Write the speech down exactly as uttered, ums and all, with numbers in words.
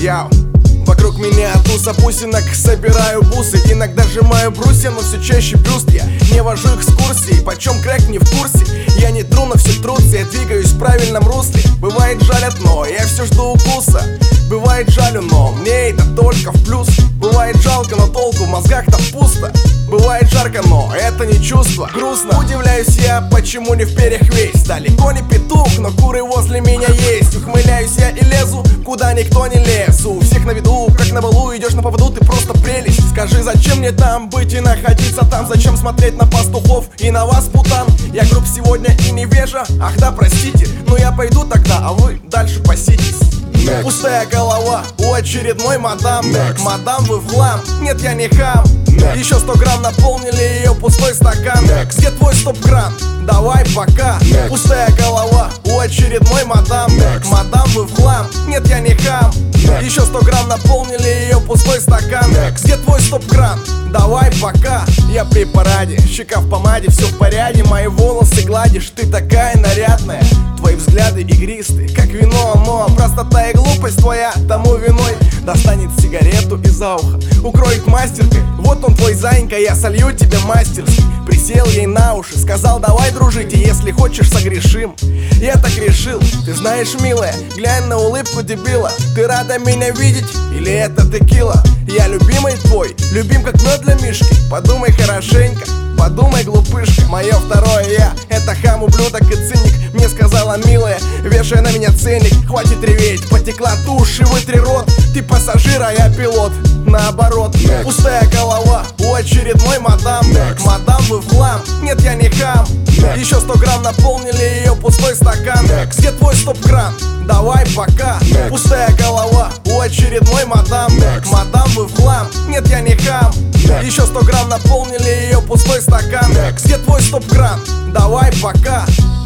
Яу. Вокруг меня туса бусинок, собираю бусы. Иногда сжимаю брусья, но все чаще бюст. Я не вожу экскурсии, почем крэк не в курсе. Я не тру, но все трутся, я двигаюсь в правильном русле. Бывает жалят, но я все жду укуса. Бывает жалю, но мне это только в плюс. Бывает жалко, но толку в мозгах-то пусто. Бывает жарко, но это не чувство. Грустно, удивляюсь я, почему не в перьях весь. Далеко не петух, но куры возле меня есть. Ухмыляюсь я и лезу, куда никто не лез. У всех на виду, как на балу, идешь на поводу, ты просто прелесть. Скажи, зачем мне там быть и находиться там? Зачем смотреть на пастухов и на вас, путан? Я груб сегодня и невежа, ах да, простите. Но я пойду тогда, а вы дальше паситесь. Next. Пустая голова у очередной мадам. Next. Мадам, вы в хлам, нет, я не хам. Next. Еще сто грамм наполнили ее пустой стакан. Next. Где твой стоп-кран? Давай пока. Next. Пустая голова у очередной мадам. Next. Мадам, вы в хлам, нет, я не хам. Next. Еще сто грамм наполнили ее пустой стакан. Next. Где твой стоп-кран? Давай пока. Я при параде, щека в помаде, все в порядке. Мои волосы гладишь, ты такая нарядная. Твои взгляды игристые, как вино, но простота и глупость твоя тому виной. Достанет сигарету из-за уха, укроет мастеркой. Вот он твой зайка, я солью тебе мастерски. Присел ей на уши, сказал, давай дружить, и если хочешь согрешим. Я так решил, ты знаешь, милая, глянь на улыбку дебила. Ты рада меня видеть или это текила? Я любимый твой, любим как мед для мишки. Подумай хорошенько, подумай, глупышка. Мое второе я, это хам, ублюдок и циник. Мне сказала милая, вешая на меня ценник. Хватит реветь, потекла тушь и вытри рот. Ты пассажир, а я пилот, наоборот. Next. Пустая голова у очередной мадам. Next. Мадам, вы в хлам, нет, я не хам. Next. Еще сто грамм наполнили ее пустой стакан. Next. Где твой стоп-кран? Давай пока. Next. Пустая голова у очередной мадам. Next. Мадам, вы в хлам, нет, я не хам. Next. Еще сто грамм наполнили ее пустой стакан. Next. Где твой стоп-кран? Давай пока.